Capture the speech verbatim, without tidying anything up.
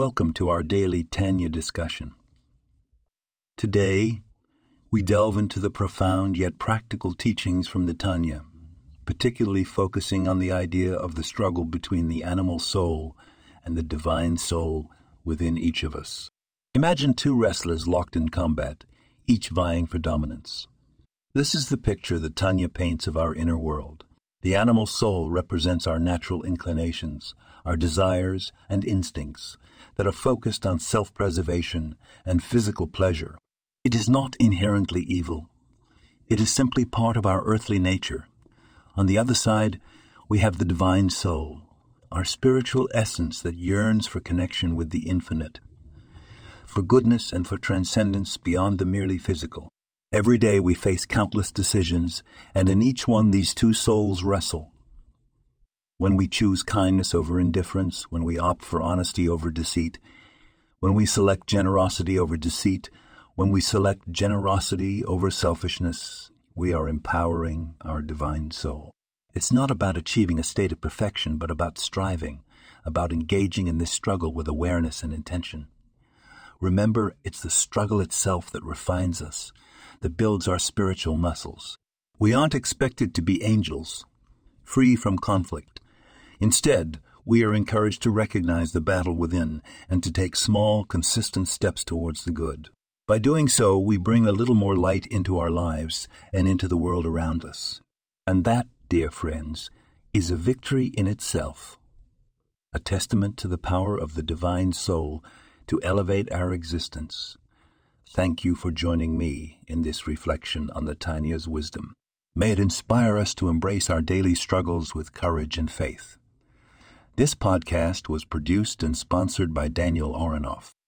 welcome to our daily Tanya discussion. Today, we delve into the profound yet practical teachings from the Tanya, particularly focusing on the idea of the struggle between the animal soul and the divine soul within each of us. Imagine two wrestlers locked in combat, each vying for dominance. This is the picture the Tanya paints of our inner world. The animal soul represents our natural inclinations, our desires and instincts that are focused on self-preservation and physical pleasure. It is not inherently evil. It is simply part of our earthly nature. On the other side, we have the divine soul, our spiritual essence that yearns for connection with the infinite, for goodness and for transcendence beyond the merely physical. Every day we face countless decisions, and in each one these two souls wrestle. When we choose kindness over indifference, when we opt for honesty over deceit, when we select generosity over deceit, when we select generosity over selfishness, we are empowering our divine soul. It's not about achieving a state of perfection, but about striving, about engaging in this struggle with awareness and intention. Remember, it's the struggle itself that refines us, that builds our spiritual muscles. We aren't expected to be angels, free from conflict. Instead, we are encouraged to recognize the battle within and to take small, consistent steps towards the good. By doing so, we bring a little more light into our lives and into the world around us. And that, dear friends, is a victory in itself, a testament to the power of the divine soul to elevate our existence. Thank you for joining me in this reflection on the Tanya's wisdom. May it inspire us to embrace our daily struggles with courage and faith. This podcast was produced and sponsored by Daniel Aronoff.